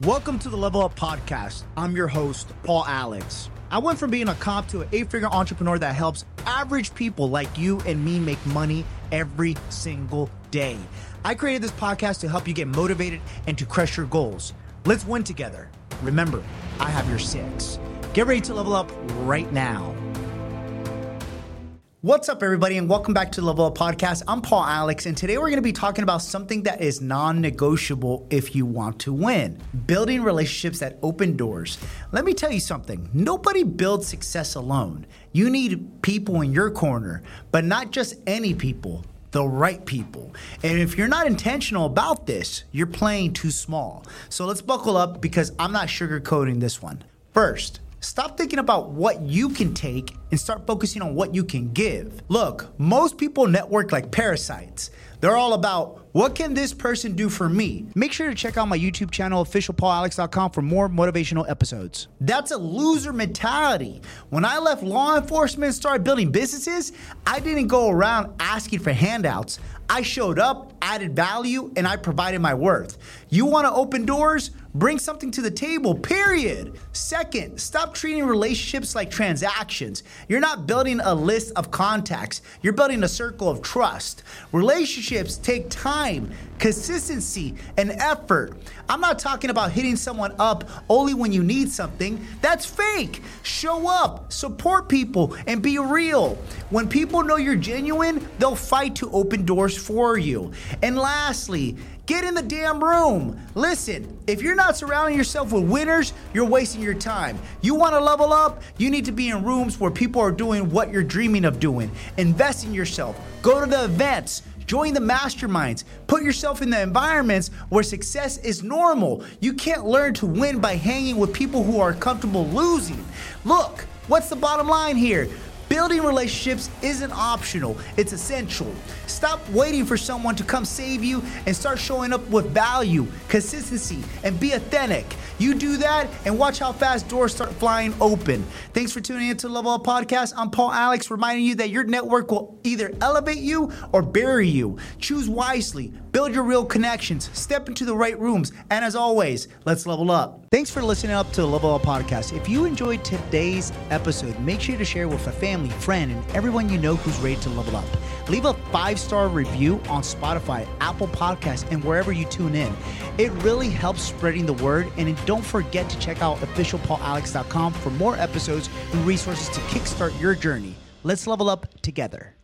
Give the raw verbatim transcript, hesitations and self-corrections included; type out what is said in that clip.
Welcome to the Level Up Podcast. I'm your host, Paul Alex. I went from being a cop to an eight-figure entrepreneur that helps average people like you and me make money every single day. I created this podcast to help you get motivated and to crush your goals. Let's win together. Remember, I have your six. Get ready to level up right now. What's up, everybody, and welcome back to the Level Up Podcast. I'm Paul Alex, and today we're going to be talking about something that is non-negotiable if you want to win. Building relationships that open doors. Let me tell you something. Nobody builds success alone. You need people in your corner, but not just any people, the right people. And if you're not intentional about this, you're playing too small. So let's buckle up because I'm not sugarcoating this one. First, stop thinking about what you can take and start focusing on what you can give. Look, most people network like parasites. They're all about, what can this person do for me? Make sure to check out my YouTube channel, official paul alex dot com, for more motivational episodes. That's a loser mentality. When I left law enforcement and started building businesses, I didn't go around asking for handouts. I showed up, added value, and I provided my worth. You want to open doors? Bring something to the table, period. Second, stop treating relationships like transactions. You're not building a list of contacts. You're building a circle of trust. Relationships take time, consistency, and effort. I'm not talking about hitting someone up only when you need something. That's fake. Show up, support people, and be real. When people know you're genuine, they'll fight to open doors for you. And lastly, get in the damn room. Listen, if you're not surrounding yourself with winners, you're wasting your time. You want to level up? You need to be in rooms where people are doing what you're dreaming of doing. Invest in yourself. Go to the events. Join the masterminds. Put yourself in the environments where success is normal. You can't learn to win by hanging with people who are comfortable losing. Look, what's the bottom line here? Building relationships isn't optional, it's essential. Stop waiting for someone to come save you and start showing up with value, consistency, and be authentic. You do that and watch how fast doors start flying open. Thanks for tuning in to the Level Up Podcast. I'm Paul Alex, reminding you that your network will either elevate you or bury you. Choose wisely, build your real connections, step into the right rooms, and as always, let's level up. Thanks for listening up to the Level Up Podcast. If you enjoyed today's episode, make sure to share with a family, friend, and everyone you know who's ready to level up. Leave a five-star review on Spotify, Apple Podcasts, and wherever you tune in. It really helps spreading the word, and don't forget to check out official paul alex dot com for more episodes and resources to kickstart your journey. Let's level up together.